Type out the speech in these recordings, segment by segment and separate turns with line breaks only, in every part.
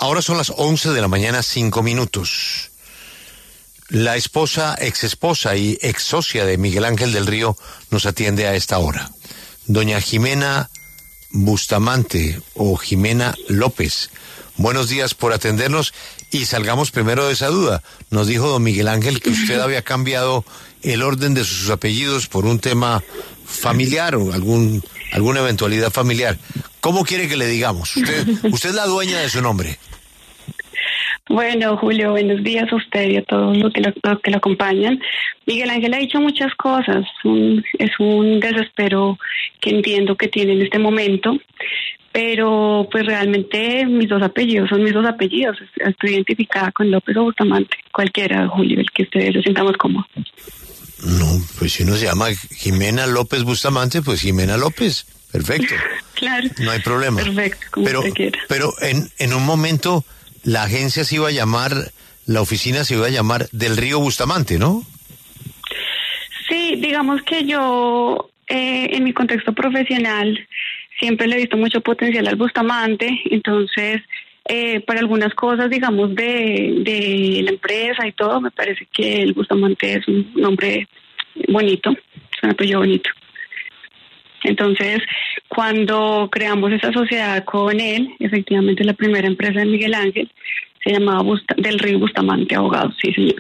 Ahora son las 11 de la mañana, 5 minutos. La ex esposa y ex socia de Miguel Ángel del Río nos atiende a esta hora. Doña Jimena Bustamante o Jimena López. Buenos días por atendernos y salgamos primero de esa duda. Nos dijo don Miguel Ángel que usted había cambiado el orden de sus apellidos por un tema familiar o alguna eventualidad familiar. ¿Cómo quiere que le digamos? Usted es la dueña de su nombre.
Bueno, Julio, buenos días a usted y a todos los que lo acompañan. Miguel Ángel ha dicho muchas cosas. Es un desespero que entiendo que tiene en este momento, pero pues realmente mis dos apellidos son mis dos apellidos. Estoy identificada con López o Bustamante. Cualquiera, Julio, el que ustedes se sientan más cómodos.
No, pues si uno se llama Jimena López Bustamante, pues Jimena López. Perfecto.
Claro.
No hay problema.
Perfecto, como usted quiera.
Pero en un momento la agencia se iba a llamar, la oficina se iba a llamar Del Río Bustamante, ¿no?
Sí, digamos que yo en mi contexto profesional siempre le he visto mucho potencial al Bustamante, entonces para algunas cosas, digamos, de la empresa y todo, me parece que el Bustamante es un nombre bonito, es un apellido bonito. Entonces, cuando creamos esa sociedad con él, efectivamente la primera empresa de Miguel Ángel se llamaba Del Río Bustamante Abogados, sí señor.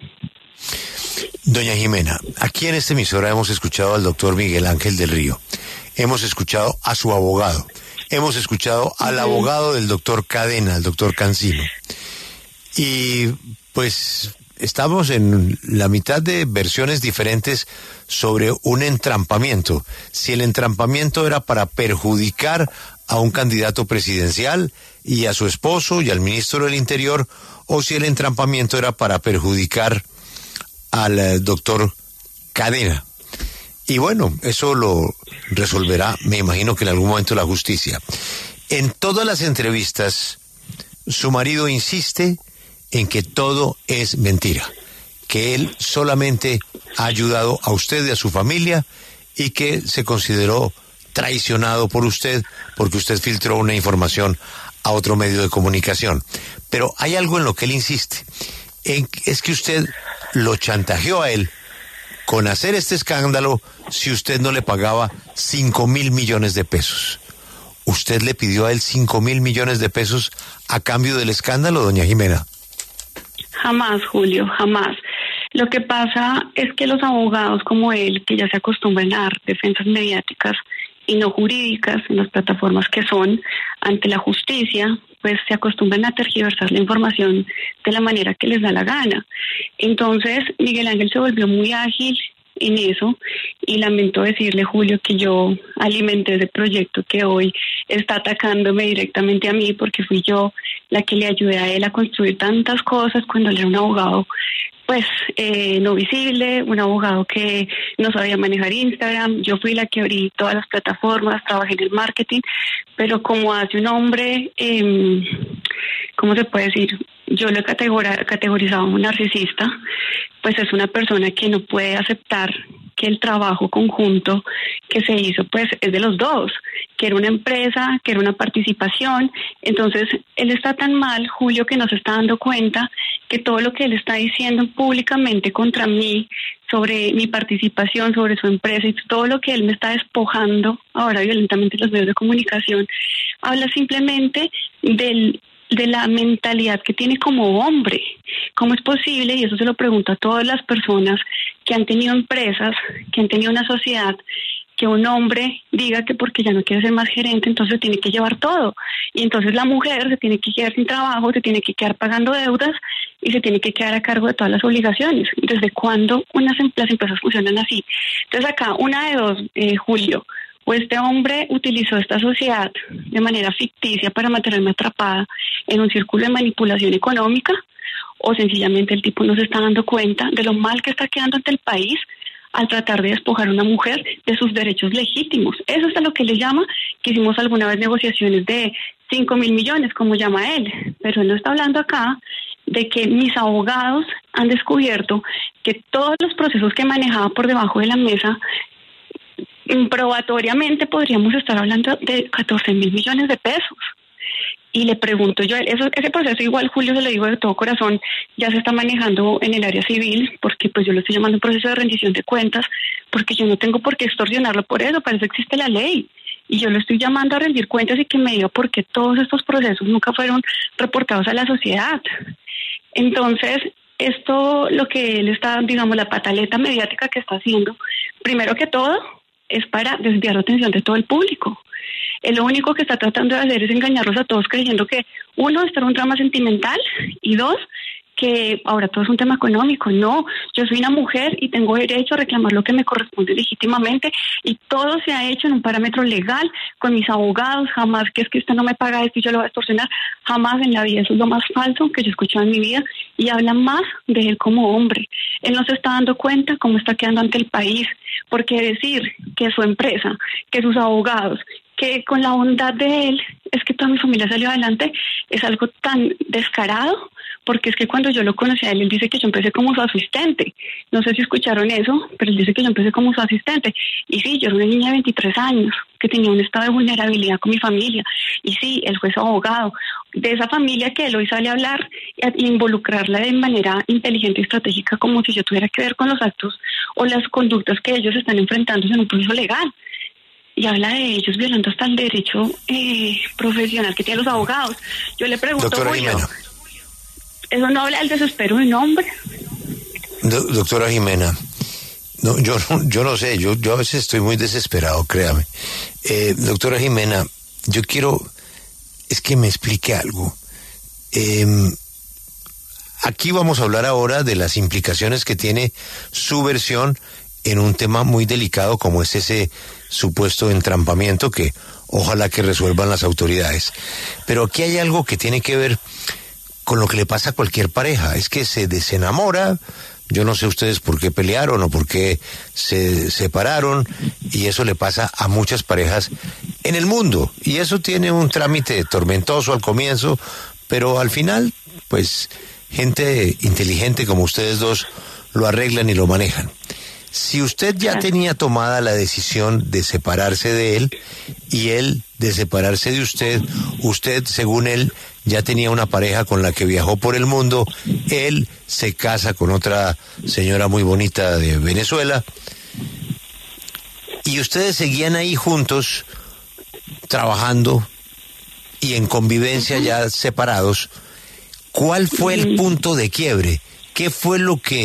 Doña Jimena, aquí en esta emisora hemos escuchado al doctor Miguel Ángel del Río, hemos escuchado a su abogado, hemos escuchado al abogado del doctor Cadena, el doctor Cancino, y pues estamos en la mitad de versiones diferentes sobre un entrampamiento. Si el entrampamiento era para perjudicar a un candidato presidencial y a su esposo y al ministro del Interior, o si el entrampamiento era para perjudicar al doctor Cadena. Y bueno, eso lo resolverá, me imagino que en algún momento, la justicia. En todas las entrevistas, su marido insiste en que todo es mentira, que él solamente ha ayudado a usted y a su familia y que se consideró traicionado por usted porque usted filtró una información a otro medio de comunicación. Pero hay algo en lo que él insiste, es que usted lo chantajeó a él con hacer este escándalo si usted no le pagaba 5.000 millones de pesos. ¿Usted le pidió a él 5.000 millones de pesos a cambio del escándalo, doña Jimena?
Jamás, Julio, jamás. Lo que pasa es que los abogados como él, que ya se acostumbran a dar defensas mediáticas y no jurídicas en las plataformas que son ante la justicia, pues se acostumbran a tergiversar la información de la manera que les da la gana. Entonces, Miguel Ángel se volvió muy ágil en eso y lamento decirle, Julio, que yo alimenté ese proyecto que hoy está atacándome directamente a mí, porque fui yo la que le ayudé a él a construir tantas cosas cuando él era un abogado pues no visible, un abogado que no sabía manejar Instagram. Yo fui la que abrí todas las plataformas, trabajé en el marketing, pero como hace un hombre, ¿cómo se puede decir? Yo lo he categorizado como un narcisista, pues es una persona que no puede aceptar que el trabajo conjunto que se hizo pues es de los dos, que era una empresa, que era una participación. Entonces él está tan mal, Julio, que no se está dando cuenta que todo lo que él está diciendo públicamente contra mí, sobre mi participación, sobre su empresa y todo lo que él me está despojando ahora violentamente en los medios de comunicación, habla simplemente de la mentalidad que tiene como hombre. ¿Cómo es posible? Y eso se lo pregunto a todas las personas que han tenido empresas, que han tenido una sociedad, que un hombre diga que porque ya no quiere ser más gerente, entonces tiene que llevar todo. Y entonces la mujer se tiene que quedar sin trabajo, se tiene que quedar pagando deudas y se tiene que quedar a cargo de todas las obligaciones. ¿Desde cuándo las empresas funcionan así? Entonces acá, una de dos, Julio, o este hombre utilizó esta sociedad de manera ficticia para mantenerme atrapada en un círculo de manipulación económica, o sencillamente el tipo no se está dando cuenta de lo mal que está quedando ante el país al tratar de despojar a una mujer de sus derechos legítimos. Eso es a lo que le llama, que hicimos alguna vez negociaciones de 5.000 millones, como llama él, pero él no está hablando acá de que mis abogados han descubierto que todos los procesos que manejaba por debajo de la mesa, probatoriamente podríamos estar hablando de 14.000 millones de pesos. y le pregunto yo, ese proceso igual, Julio, se lo digo de todo corazón, ya se está manejando en el área civil, porque pues yo lo estoy llamando un proceso de rendición de cuentas, porque yo no tengo por qué extorsionarlo por eso, para eso existe la ley. Y yo lo estoy llamando a rendir cuentas y que me diga por qué todos estos procesos nunca fueron reportados a la sociedad. Entonces, esto, lo que él está, digamos, la pataleta mediática que está haciendo, primero que todo, es para desviar la atención de todo el público. Él lo único que está tratando de hacer es engañarlos a todos creyendo que, uno, está en un drama sentimental, y dos, que ahora todo es un tema económico. No, yo soy una mujer y tengo derecho a reclamar lo que me corresponde legítimamente, y todo se ha hecho en un parámetro legal, con mis abogados. Jamás que es que usted no me paga esto y yo lo voy a extorsionar, jamás en la vida. Eso es lo más falso que yo he escuchado en mi vida, y habla más de él como hombre. Él no se está dando cuenta cómo está quedando ante el país, porque decir que su empresa, que sus abogados, que con la bondad de él es que toda mi familia salió adelante, es algo tan descarado, porque es que cuando yo lo conocí a él, él dice que yo empecé como su asistente. No sé si escucharon eso, pero él dice que yo empecé como su asistente. Y sí, yo era una niña de 23 años que tenía un estado de vulnerabilidad con mi familia. Y sí, él fue su abogado. De esa familia que él hoy sale a hablar e involucrarla de manera inteligente y estratégica, como si yo tuviera que ver con los actos o las conductas que ellos están enfrentándose en un proceso legal. Y habla de ellos violando hasta el derecho profesional que tienen los abogados. Yo le pregunto,
doctora Jimena,
¿eso no habla del desespero de un hombre?
Doctora Jimena, no, yo no sé, yo a veces estoy muy desesperado, créame. Doctora Jimena, yo quiero es que me explique algo. Aquí vamos a hablar ahora de las implicaciones que tiene su versión en un tema muy delicado como es ese supuesto entrampamiento que ojalá que resuelvan las autoridades. Pero aquí hay algo que tiene que ver con lo que le pasa a cualquier pareja, es que se desenamora. Yo no sé ustedes por qué pelearon o por qué se separaron, y eso le pasa a muchas parejas en el mundo, y eso tiene un trámite tormentoso al comienzo, pero al final, pues, gente inteligente como ustedes dos lo arreglan y lo manejan. Si usted ya tenía tomada la decisión de separarse de él y él de separarse de usted, según él, ya tenía una pareja con la que viajó por el mundo, él se casa con otra señora muy bonita de Venezuela, y ustedes seguían ahí juntos, trabajando y en convivencia ya separados. ¿Cuál fue el punto de quiebre? ¿Qué fue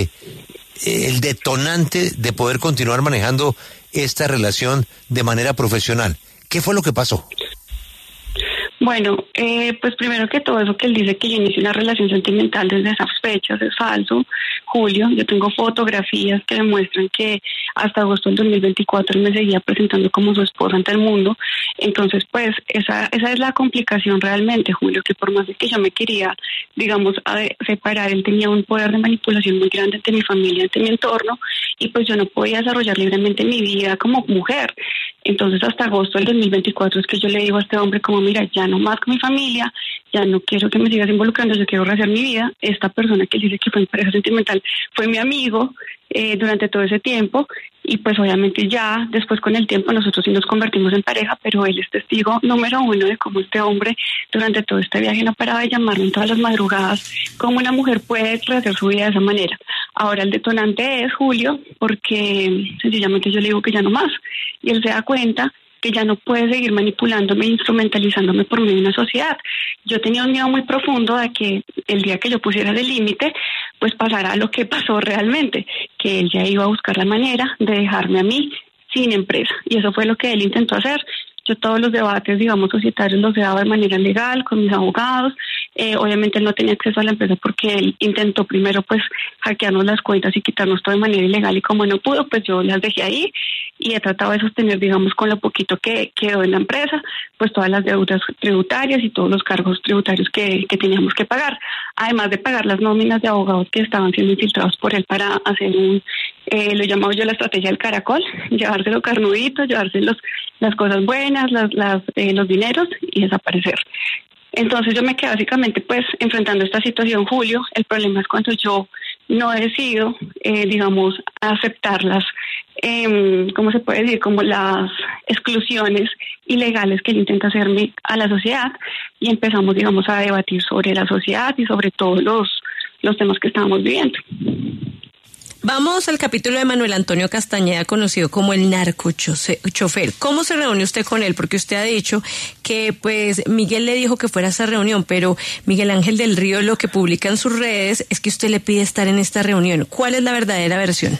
el detonante de poder continuar manejando esta relación de manera profesional? ¿Qué fue lo que pasó?
Bueno, pues primero que todo, eso que él dice que yo inicié una relación sentimental desde esas fechas es falso, Julio. Yo tengo fotografías que demuestran que hasta agosto del 2024 él me seguía presentando como su esposa ante el mundo. Entonces, pues, esa es la complicación realmente, Julio, que por más de que yo me quería, digamos, separar, él tenía un poder de manipulación muy grande ante mi familia, ante mi entorno, y pues yo no podía desarrollar libremente mi vida como mujer. Entonces, hasta agosto del 2024 es que yo le digo a este hombre como, mira, ya no más con mi familia, ya no quiero que me sigas involucrando, yo quiero rehacer mi vida. Esta persona que dice que fue mi pareja sentimental fue mi amigo durante todo ese tiempo, y pues obviamente ya después con el tiempo nosotros sí nos convertimos en pareja, pero él es testigo número uno de cómo este hombre durante todo este viaje no paraba de llamarme en todas las madrugadas, cómo una mujer puede rehacer su vida de esa manera. Ahora el detonante es, Julio, porque sencillamente yo le digo que ya no más, y él se da cuenta que ya no puede seguir manipulándome e instrumentalizándome por medio de una sociedad. Yo tenía un miedo muy profundo de que el día que yo pusiera de límite, pues pasara lo que pasó realmente, que él ya iba a buscar la manera de dejarme a mí sin empresa, y eso fue lo que él intentó hacer. Yo todos los debates, digamos, societarios los he dado de manera legal con mis abogados. Obviamente él no tenía acceso a la empresa porque él intentó primero pues hackearnos las cuentas y quitarnos todo de manera ilegal, y como no pudo, pues yo las dejé ahí y he tratado de sostener, digamos, con lo poquito que quedó en la empresa, pues todas las deudas tributarias y todos los cargos tributarios que teníamos que pagar, además de pagar las nóminas de abogados que estaban siendo infiltrados por él para hacer lo llamaba yo la estrategia del caracol, llevárselo carnudito, llevarse las cosas buenas, los dineros y desaparecer. Entonces yo me quedé básicamente pues enfrentando esta situación, Julio. El problema es cuando yo no decido, digamos, aceptar las ¿cómo se puede decir? Como las exclusiones ilegales que él intenta hacerme a la sociedad, y empezamos, digamos, a debatir sobre la sociedad y sobre todos los temas que estábamos viviendo.
Vamos al capítulo de Manuel Antonio Castañeda, conocido como el narcochofer. ¿Cómo se reúne usted con él? Porque usted ha dicho que pues Miguel le dijo que fuera a esa reunión, pero Miguel Ángel del Río lo que publica en sus redes es que usted le pide estar en esta reunión. ¿Cuál es la verdadera versión?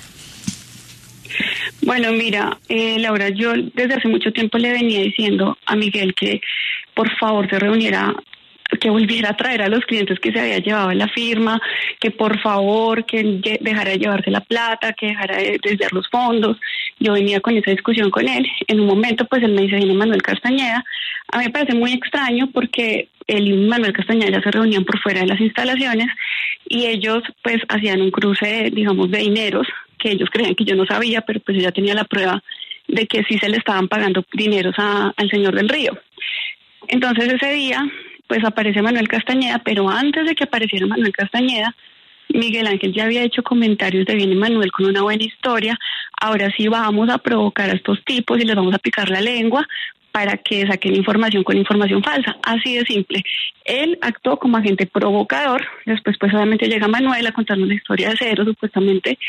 Bueno, mira, Laura, yo desde hace mucho tiempo le venía diciendo a Miguel que por favor se reuniera, que volviera a traer a los clientes que se había llevado la firma, que por favor, que dejara de llevarse la plata, que dejara de desviar los fondos. Yo venía con esa discusión con él. En un momento, pues él me dice, viene Manuel Castañeda. A mí me parece muy extraño porque él y Manuel Castañeda se reunían por fuera de las instalaciones y ellos pues hacían un cruce, digamos, de dineros que ellos creían que yo no sabía, pero pues yo ya tenía la prueba de que sí se le estaban pagando dineros al señor del Río. Entonces ese día pues aparece Manuel Castañeda, pero antes de que apareciera Manuel Castañeda, Miguel Ángel ya había hecho comentarios de viene Manuel con una buena historia, ahora sí vamos a provocar a estos tipos y les vamos a picar la lengua para que saquen información con información falsa, así de simple. Él actuó como agente provocador, después pues obviamente llega Manuel a contarnos la historia de cero supuestamente,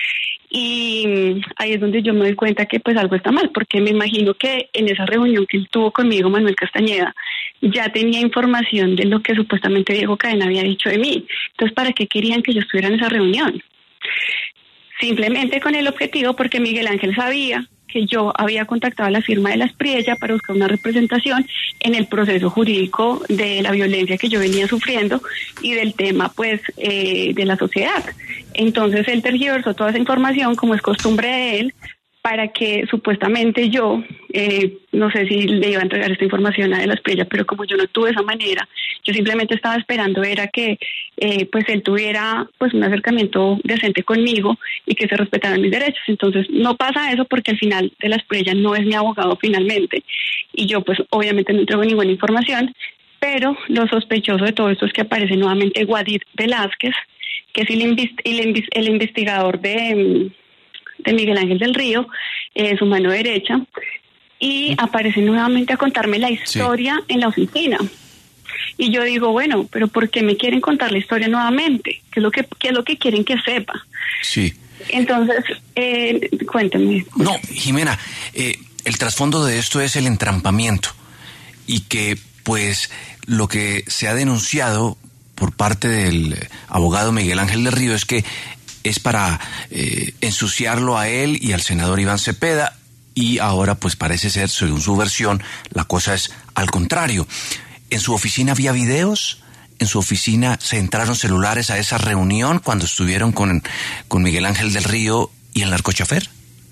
y ahí es donde yo me doy cuenta que pues algo está mal, porque me imagino que en esa reunión que él tuvo conmigo, Manuel Castañeda, ya tenía información de lo que supuestamente Diego Cadena había dicho de mí. Entonces, ¿para qué querían que yo estuviera en esa reunión? Simplemente con el objetivo, porque Miguel Ángel sabía que yo había contactado a la firma de La Espriella para buscar una representación en el proceso jurídico de la violencia que yo venía sufriendo y del tema, pues, de la sociedad. Entonces, él tergiversó toda esa información, como es costumbre de él, para que supuestamente yo, no sé si le iba a entregar esta información a La Espriella, pero como yo no actué de esa manera, yo simplemente estaba esperando era que pues él tuviera pues un acercamiento decente conmigo y que se respetaran mis derechos. Entonces no pasa eso porque al final de La Espriella no es mi abogado finalmente y yo pues obviamente no entrego ninguna información, pero lo sospechoso de todo esto es que aparece nuevamente Guadir Velázquez, que es el investigador de Miguel Ángel del Río, su mano derecha, y aparece nuevamente a contarme la historia en la oficina. Y yo digo, bueno, pero ¿por qué me quieren contar la historia nuevamente? ¿Qué es lo que quieren que sepa?
Sí.
Entonces, cuéntame.
No, Jimena, el trasfondo de esto es el entrampamiento y que, pues, lo que se ha denunciado por parte del abogado Miguel Ángel del Río es que es para ensuciarlo a él y al senador Iván Cepeda, y ahora pues parece ser, según su versión, la cosa es al contrario. ¿En su oficina había videos? ¿En su oficina se entraron celulares a esa reunión cuando estuvieron con Miguel Ángel del Río y el narcochofer?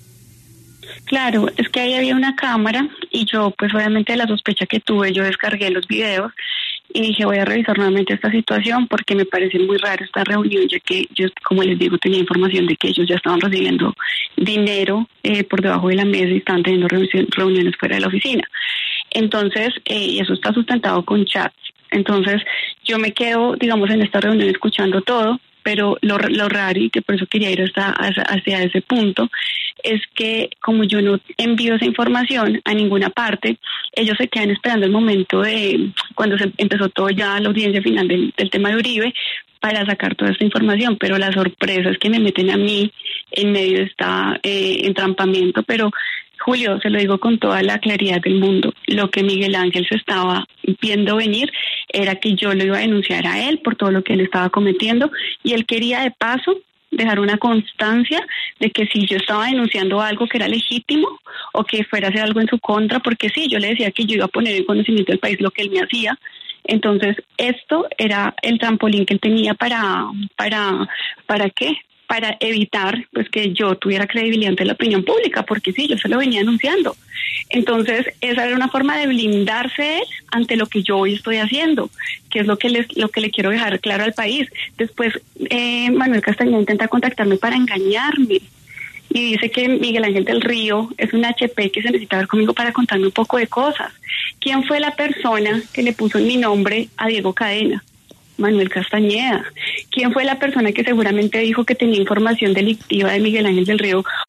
Claro, es que ahí había una cámara y yo pues obviamente de la sospecha que tuve, yo descargué los videos y dije voy a revisar nuevamente esta situación porque me parece muy raro esta reunión, ya que yo, como les digo, tenía información de que ellos ya estaban recibiendo dinero por debajo de la mesa y estaban teniendo reuniones fuera de la oficina. Entonces, y eso está sustentado con chats. Entonces, yo me quedo, digamos, en esta reunión escuchando todo, pero lo raro, y que por eso quería ir hacia ese punto, es que como yo no envío esa información a ninguna parte, ellos se quedan esperando el momento de cuando se empezó todo ya la audiencia final del tema de Uribe para sacar toda esta información, pero la sorpresa es que me meten a mí en medio de este entrampamiento. Pero Julio, se lo digo con toda la claridad del mundo, lo que Miguel Ángel se estaba viendo venir era que yo lo iba a denunciar a él por todo lo que él estaba cometiendo, y él quería de paso dejar una constancia de que si yo estaba denunciando algo que era legítimo o que fuera a hacer algo en su contra, porque sí, yo le decía que yo iba a poner en conocimiento del país lo que él me hacía. Entonces, esto era el trampolín que él tenía ¿para qué? Para evitar pues que yo tuviera credibilidad ante la opinión pública, porque sí, yo se lo venía anunciando. Entonces, esa era una forma de blindarse él ante lo que yo hoy estoy haciendo, que es lo que le quiero dejar claro al país. Después, Manuel Castañeda intenta contactarme para engañarme y dice que Miguel Ángel del Río es un HP que se necesita ver conmigo para contarme un poco de cosas. ¿Quién fue la persona que le puso mi nombre a Diego Cadena? Manuel Castañeda. ¿Quién fue la persona que seguramente dijo que tenía información delictiva de Miguel Ángel del Río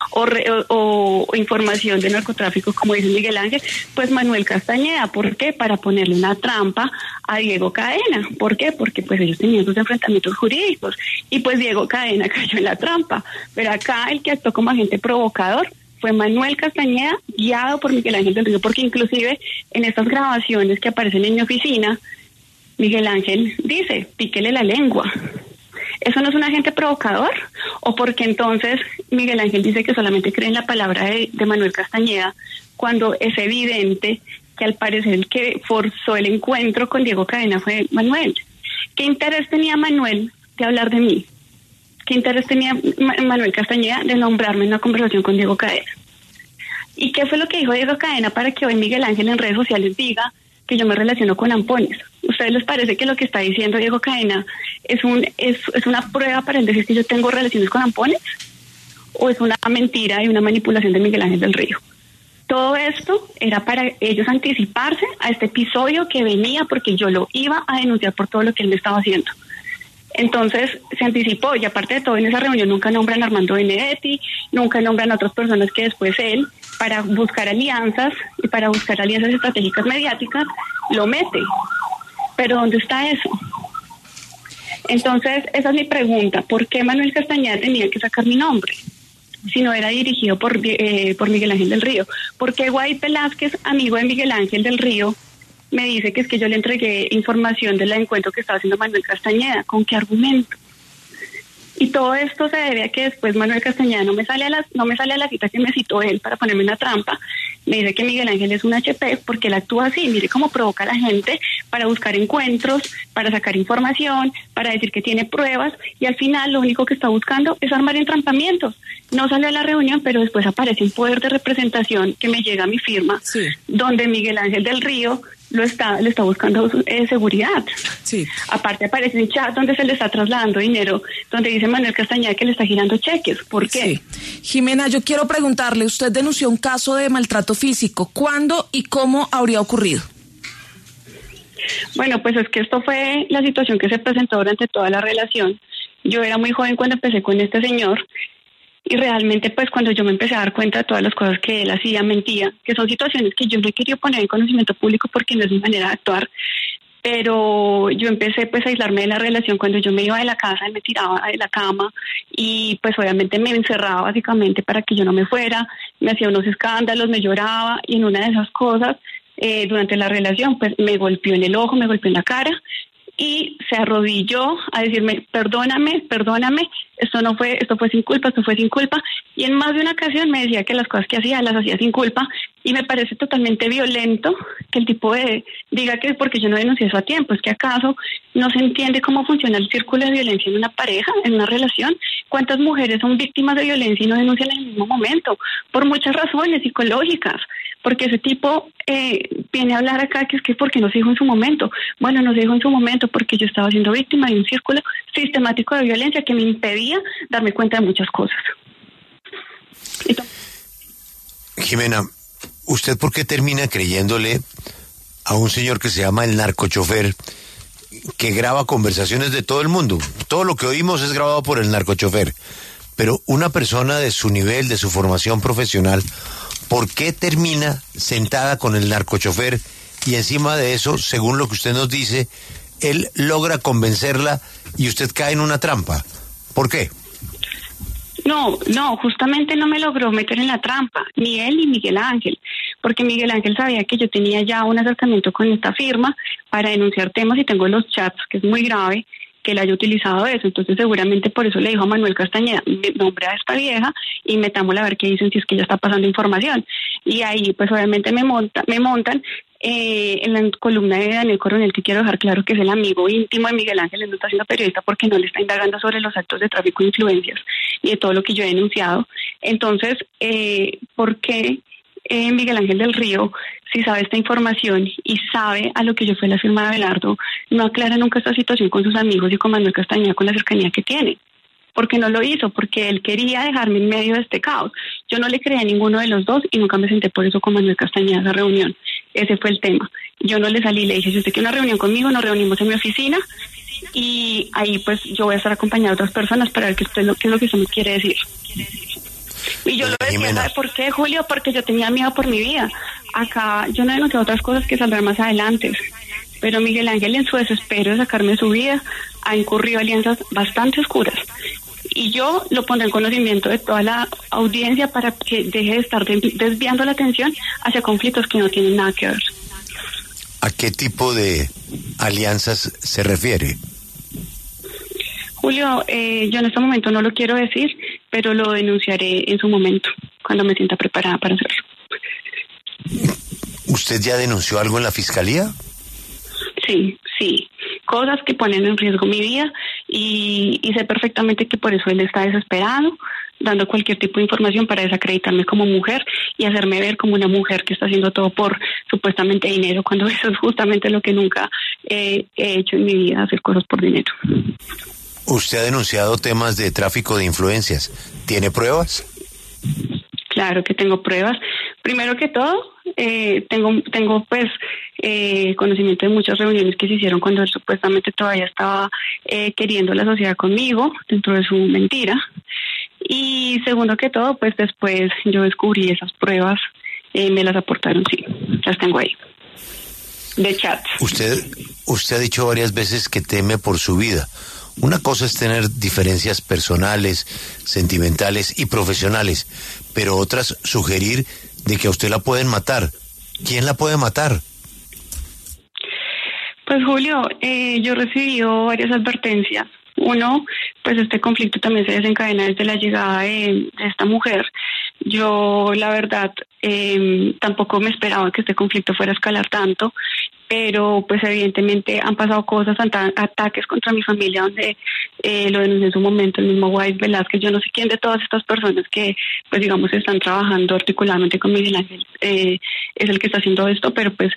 o información de narcotráfico, como dice Miguel Ángel, pues Manuel Castañeda. ¿Por qué? Para ponerle una trampa a Diego Cadena. ¿Por qué? Porque pues ellos tenían sus enfrentamientos jurídicos y pues Diego Cadena cayó en la trampa. Pero acá el que actuó como agente provocador fue Manuel Castañeda, guiado por Miguel Ángel del Río, porque inclusive en estas grabaciones que aparecen en mi oficina, Miguel Ángel dice, píquele la lengua. ¿Eso no es un agente provocador? ¿O porque entonces Miguel Ángel dice que solamente cree en la palabra de Manuel Castañeda cuando es evidente que al parecer el que forzó el encuentro con Diego Cadena fue Manuel? ¿Qué interés tenía Manuel de hablar de mí? ¿Qué interés tenía Manuel Castañeda de nombrarme en una conversación con Diego Cadena? ¿Y qué fue lo que dijo Diego Cadena para que hoy Miguel Ángel en redes sociales diga que yo me relaciono con ampones? ¿Ustedes les parece que lo que está diciendo Diego Cadena es una prueba para él decir que yo tengo relaciones con ampones? ¿O es una mentira y una manipulación de Miguel Ángel del Río? Todo esto era para ellos anticiparse a este episodio que venía, porque yo lo iba a denunciar por todo lo que él me estaba haciendo. Entonces se anticipó, y aparte de todo, en esa reunión nunca nombran a Armando Benedetti, nunca nombran a otras personas que después él, para buscar alianzas y para buscar alianzas estratégicas mediáticas, lo mete. Pero ¿dónde está eso? Entonces, esa es mi pregunta. ¿Por qué Manuel Castañeda tenía que sacar mi nombre si no era dirigido por Miguel Ángel del Río? ¿Por qué Guay Velázquez, amigo de Miguel Ángel del Río, me dice que es que yo le entregué información del encuentro que estaba haciendo Manuel Castañeda? ¿Con qué argumento? Y todo esto se debe a que después Manuel Castañeda no me sale a la cita que me citó él para ponerme una trampa. Me dice que Miguel Ángel es un HP porque él actúa así. Mire cómo provoca a la gente para buscar encuentros, para sacar información, para decir que tiene pruebas, y al final lo único que está buscando es armar entrampamientos. No salió a la reunión, pero después aparece un poder de representación que me llega a mi firma, sí, donde Miguel Ángel del Río le está buscando seguridad. Sí. Aparte aparece un chat donde se le está trasladando dinero, donde dice Manuel Castañeda que le está girando cheques. ¿Por qué?
Sí. Jimena, yo quiero preguntarle, usted denunció un caso de maltrato físico. ¿Cuándo y cómo habría ocurrido?
Bueno, pues es que esto fue la situación que se presentó durante toda la relación. Yo era muy joven cuando empecé con este señor, y realmente pues cuando yo me empecé a dar cuenta de todas las cosas que él hacía, mentía, que son situaciones que yo no he querido poner en conocimiento público porque no es mi manera de actuar, pero yo empecé pues a aislarme de la relación cuando yo me iba de la casa y me tiraba de la cama, y pues obviamente me encerraba básicamente para que yo no me fuera, me hacía unos escándalos, me lloraba, y en una de esas cosas durante la relación pues me golpeó en el ojo, me golpeó en la cara, y se arrodilló a decirme, perdóname, esto fue sin culpa, y en más de una ocasión me decía que las cosas que hacía las hacía sin culpa, y me parece totalmente violento que el tipo diga que porque yo no denuncié eso a tiempo. Es que acaso no se entiende cómo funciona el círculo de violencia en una pareja, en una relación. ¿Cuántas mujeres son víctimas de violencia y no denuncian en el mismo momento? Por muchas razones psicológicas, porque ese tipo viene a hablar acá que es que porque no se dijo en su momento. Bueno, no se dijo en su momento porque yo estaba siendo víctima de un círculo sistemático de violencia que me impedía darme cuenta de muchas cosas.
Jimena, ¿usted por qué termina creyéndole a un señor que se llama el narcochofer, que graba conversaciones de todo el mundo? Todo lo que oímos es grabado por el narcochofer, pero una persona de su nivel, de su formación profesional, ¿por qué termina sentada con el narcochofer y encima de eso, según lo que usted nos dice, él logra convencerla y usted cae en una trampa? ¿Por qué?
No, justamente no me logró meter en la trampa, ni él ni Miguel Ángel, porque Miguel Ángel sabía que yo tenía ya un acercamiento con esta firma para denunciar temas, y tengo los chats, que es muy grave que él haya utilizado eso. Entonces seguramente por eso le dijo a Manuel Castañeda, nombre a esta vieja y metámosla a ver qué dicen, si es que ella está pasando información. Y ahí pues obviamente me montan en la columna de Daniel Coronel, que quiero dejar claro que es el amigo íntimo de Miguel Ángel. Él no está siendo periodista porque no le está indagando sobre los actos de tráfico de influencias y de todo lo que yo he denunciado. Entonces, ¿por qué Miguel Ángel del Río, si sabe esta información y sabe a lo que yo fui a la firma de Abelardo, no aclara nunca esta situación con sus amigos y con Manuel Castañeda, con la cercanía que tiene? Porque no lo hizo, porque él quería dejarme en medio de este caos. Yo no le creía a ninguno de los dos y nunca me senté por eso con Manuel Castañeda a esa reunión. Ese fue el tema. Yo no le salí, le dije, si usted quiere una reunión conmigo, nos reunimos en mi oficina, y ahí pues yo voy a estar acompañada de otras personas para ver qué es lo que usted me quiere decir. Y yo lo decía, ¿sabe por qué, Julio? Porque yo tenía miedo por mi vida. Acá yo no denuncié otras cosas que saldrán más adelante. Pero Miguel Ángel, en su desespero de sacarme de su vida, ha incurrido alianzas bastante oscuras. Y yo lo pondré en conocimiento de toda la audiencia para que deje de estar desviando la atención hacia conflictos que no tienen nada que ver.
¿A qué tipo de alianzas se refiere?
Julio, yo en este momento no lo quiero decir, pero lo denunciaré en su momento, cuando me sienta preparada para hacerlo.
¿Usted ya denunció algo en la fiscalía?
Sí. Cosas que ponen en riesgo mi vida y sé perfectamente que por eso él está desesperado, dando cualquier tipo de información para desacreditarme como mujer y hacerme ver como una mujer que está haciendo todo por supuestamente dinero, cuando eso es justamente lo que nunca he hecho en mi vida, hacer cosas por dinero.
Usted ha denunciado temas de tráfico de influencias. ¿Tiene pruebas?
Claro que tengo pruebas. Primero que todo, tengo pues conocimiento de muchas reuniones que se hicieron cuando él supuestamente todavía estaba queriendo la sociedad conmigo, dentro de su mentira. Y segundo que todo, pues después yo descubrí esas pruebas, me las aportaron, sí, las tengo ahí, de chat.
Usted ha dicho varias veces que teme por su vida. Una cosa es tener diferencias personales, sentimentales y profesionales, pero otras sugerir de que a usted la pueden matar. ¿Quién la puede matar?
Pues Julio, yo he recibido varias advertencias. Uno, pues este conflicto también se desencadena desde la llegada de esta mujer. Yo, la verdad, tampoco me esperaba que este conflicto fuera a escalar tanto, pero pues evidentemente han pasado cosas, ataques contra mi familia, donde lo denunció en su momento el mismo Wise Velázquez. Yo no sé quién de todas estas personas que, pues digamos, están trabajando articuladamente con Miguel Ángel es el que está haciendo esto, pero pues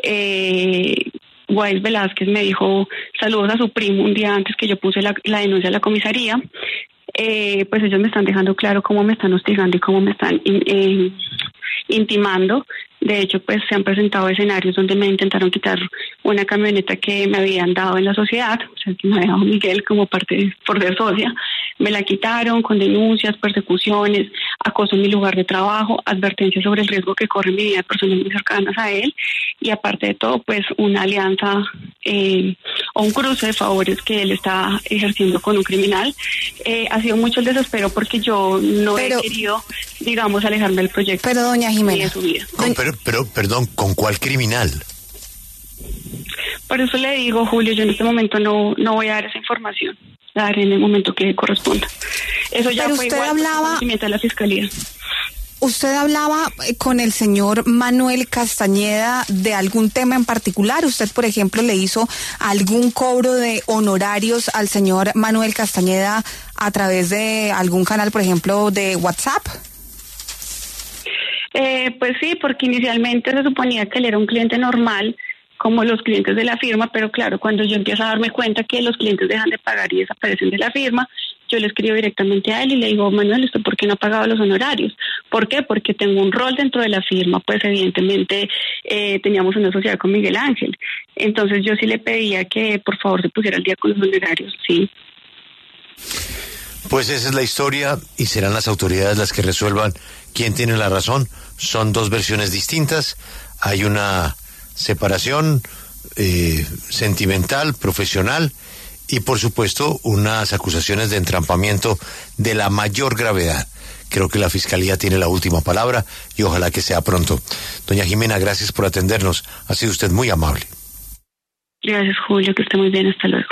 Wise Velázquez me dijo saludos a su primo un día antes que yo puse la denuncia a la comisaría. Pues ellos me están dejando claro cómo me están hostigando y cómo me están intimando. De hecho, pues se han presentado escenarios donde me intentaron quitar una camioneta que me habían dado en la sociedad, o sea, que me había dado Miguel como parte por ser socia. Me la quitaron con denuncias, persecuciones, acoso en mi lugar de trabajo, advertencias sobre el riesgo que corre mi vida de personas muy cercanas a él, y aparte de todo, pues una alianza o un cruce de favores que él está ejerciendo con un criminal. Ha sido mucho el desespero porque yo no he querido, digamos, alejarme del proyecto.
Pero doña Jimena,
de su vida.
Perdón, ¿con cuál criminal?
Por eso le digo, Julio, yo en este momento no voy a dar esa información, la daré en el momento que corresponda. Eso ya fue igual conocimiento de la fiscalía.
¿Usted hablaba con el señor Manuel Castañeda de algún tema en particular? ¿Usted, por ejemplo, le hizo algún cobro de honorarios al señor Manuel Castañeda a través de algún canal, por ejemplo, de WhatsApp?
Pues sí, porque inicialmente se suponía que él era un cliente normal, como los clientes de la firma, pero claro, cuando yo empiezo a darme cuenta que los clientes dejan de pagar y desaparecen de la firma, yo le escribo directamente a él y le digo, Manuel, ¿esto por qué no ha pagado los honorarios? ¿Por qué? Porque tengo un rol dentro de la firma, pues evidentemente teníamos una sociedad con Miguel Ángel. Entonces yo sí le pedía que por favor se pusiera al día con los honorarios, sí.
Pues esa es la historia y serán las autoridades las que resuelvan quién tiene la razón. Son dos versiones distintas. Hay una separación sentimental, profesional y por supuesto unas acusaciones de entrampamiento de la mayor gravedad. Creo que la Fiscalía tiene la última palabra y ojalá que sea pronto. Doña Jimena, gracias por atendernos. Ha sido usted muy amable.
Gracias, Julio, que esté muy bien. Hasta luego.